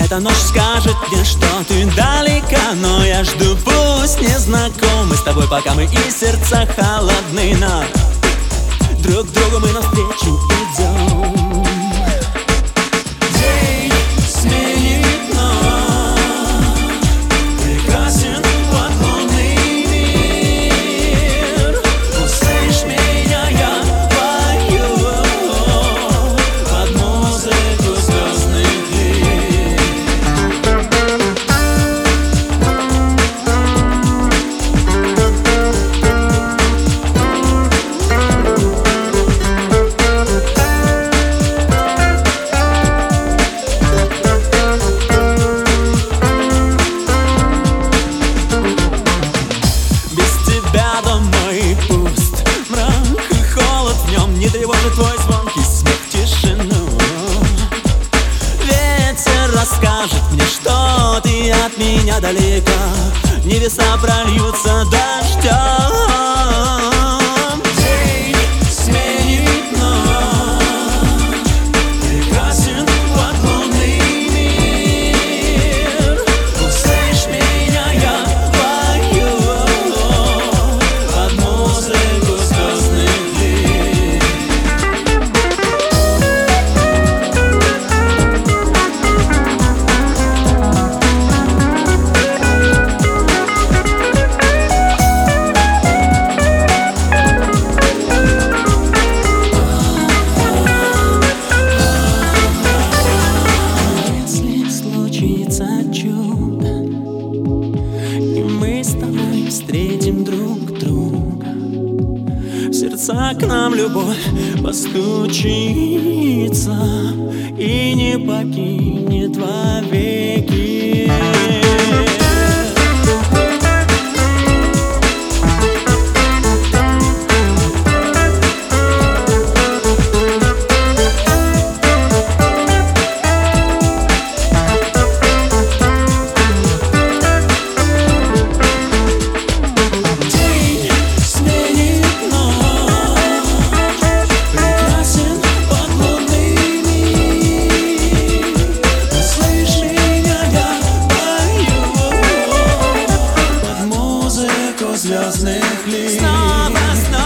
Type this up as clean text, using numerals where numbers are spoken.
Эта ночь скажет мне, что ты далека, но я жду, пусть не знакомы с тобой, пока мы и сердца холодны, но друг другу мы навстречу идем. День сменит ночь, прекрасен подлунный мир. Услышь меня, я пою под музыку звездных лир. Не тревожит твой звонкий смех, тишину. Ветер расскажет мне, что ты от меня далека. Небеса прольются дождем. День сменит ночь, прекрасен подлунный мир. Услышь меня, я пою под музыку звездных лир. Чудо, и мы с тобой встретим друг друга. В сердца к нам любовь постучится и не покинет вовеки. Звездных лир. Снова